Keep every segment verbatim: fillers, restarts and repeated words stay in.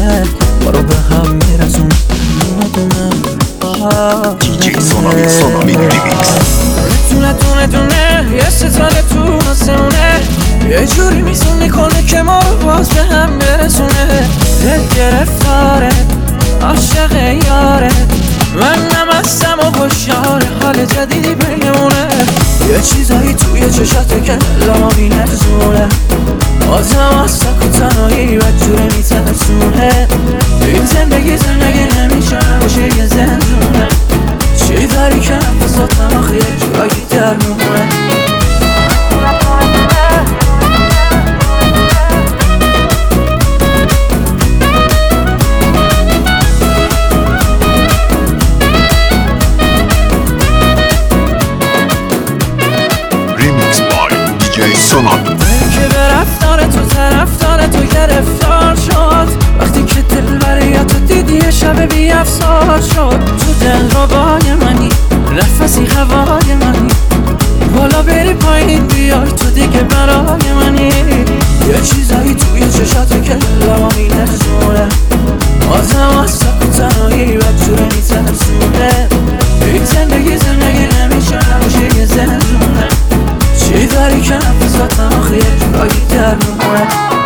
دونه ما رو به هم میرسون دونه دونه. دیجی سونامی سونامی ریمیکس. دونه دونه دونه یه ستاره تو آسمونه، یه جوری میزون میکنه که ما رو باز به هم برسونه. دل گرفتاره عاشق یاره، من نمستم و خوشحال حال جدیدی بینمونه. یه چیزایی توی چشاته که لما بی‌نرزونه، آزم از سک و تنهایی بدجوره میترسونه. این زندگی زندگی نمیشه باشه یه زندونه، چی داری که نفساتم آخه یه جورایی در میمونه. این که به رفتار تو طرفدار تو گرفتار شد، وقتی که دل بریاتو دیدی یه شب بی افسار شد. تو دل ربای منی، نفسی هوای منی، بالا بری پایین بیای تو دیگه برای منی. یه چیزایی توی چشاته که لما می‌نرسونه، آزم از سک و تنهایی بدجوره میترسونه. این زندگی زندگی نمیشه نباشه یه زندونه، چی داری که نفساتم آخه یه جورایی در میمونه.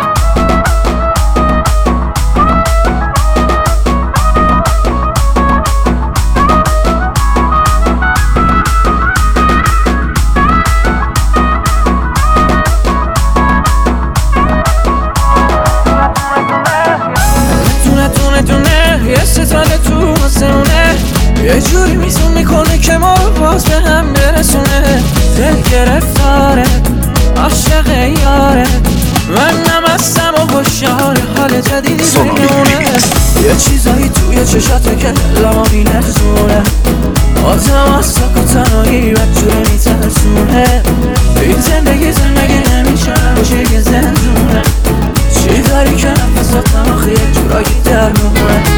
دونه دونه دونه یه ستاره تو آسمونه، یه جوری میزون میکنه که ما رو باز به هم برسونه. دل گرفتاره عاشق یاره، من نمستم و خوشحال حال جدیدی بینمونه. یه چیزایی توی چشاته که لما بی‌نرزونه، آزم از سک و تنهایی بدجوره میترسونه. این زندگی زندگی نمیشه باشه یه زندونه، چی داری که نفساتم آخه یه جورایی در میمونه.